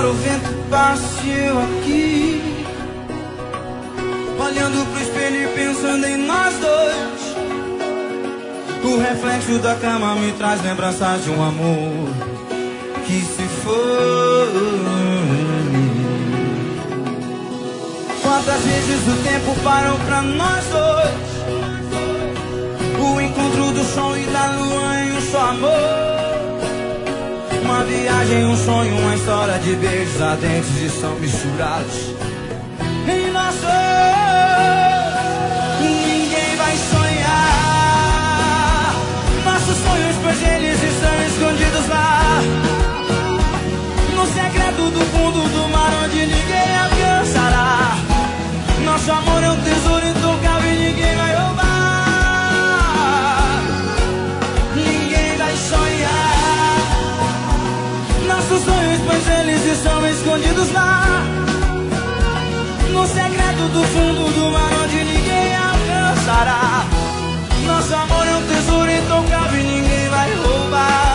fora o vento passe eu aqui, olhando pro espelho e pensando em nós dois. O reflexo da cama me traz lembranças de um amor que se foi. Quantas vezes o tempo parou pra nós dois, o encontro do sol e da lua em um só amor. Uma viagem, um sonho, uma história de beijos ardentes e são misturados em nós dois. Ninguém vai sonhar nossos sonhos, pois eles estão escondidos lá no secreto do fundo do mar, onde ninguém alcançará. Nosso amor é um tesouro intocável e ninguém vai roubar. Ninguém vai sonhar nossos sonhos, pois eles estão escondidos lá no secreto do fundo do mar, onde ninguém alcançará. Nosso amor é um tesouro intocável e ninguém vai roubar.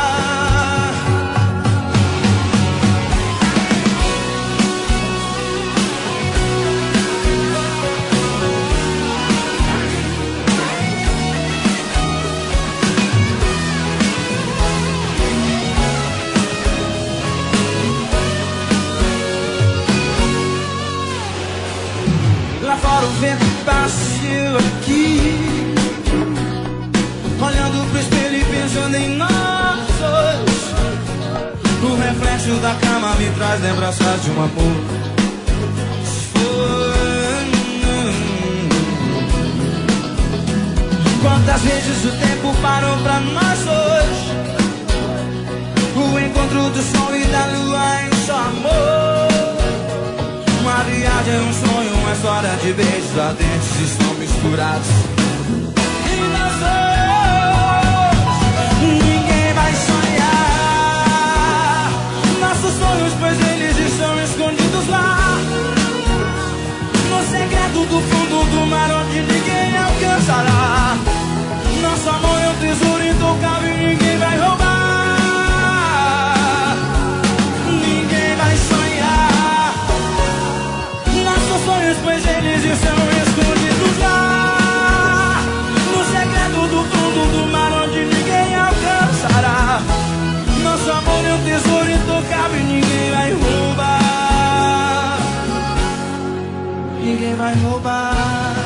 Lá fora o vento passeou aqui, olhando pro espelho e pensando em nós dois. O reflexo da cama me traz lembranças de um amor. Quantas vezes o tempo parou pra nós dois, o encontro do sol e da lua em só amor. Uma viagem, um sonho, uma história de beijos ardentes estão misturados em nós dois. Ninguém vai sonhar nossos sonhos, pois eles estão escondidos lá no secreto do fundo do mar, onde ninguém alcançará. Nosso amor é um tesouro intocável e ninguém vai roubar. Ninguém vai sonhar nossos sonhos, pois eles estão escondidos lá no secreto do fundo do mar, onde ninguém alcançará. Nosso amor é um tesouro intocável e ninguém vai roubar. Ninguém vai roubar.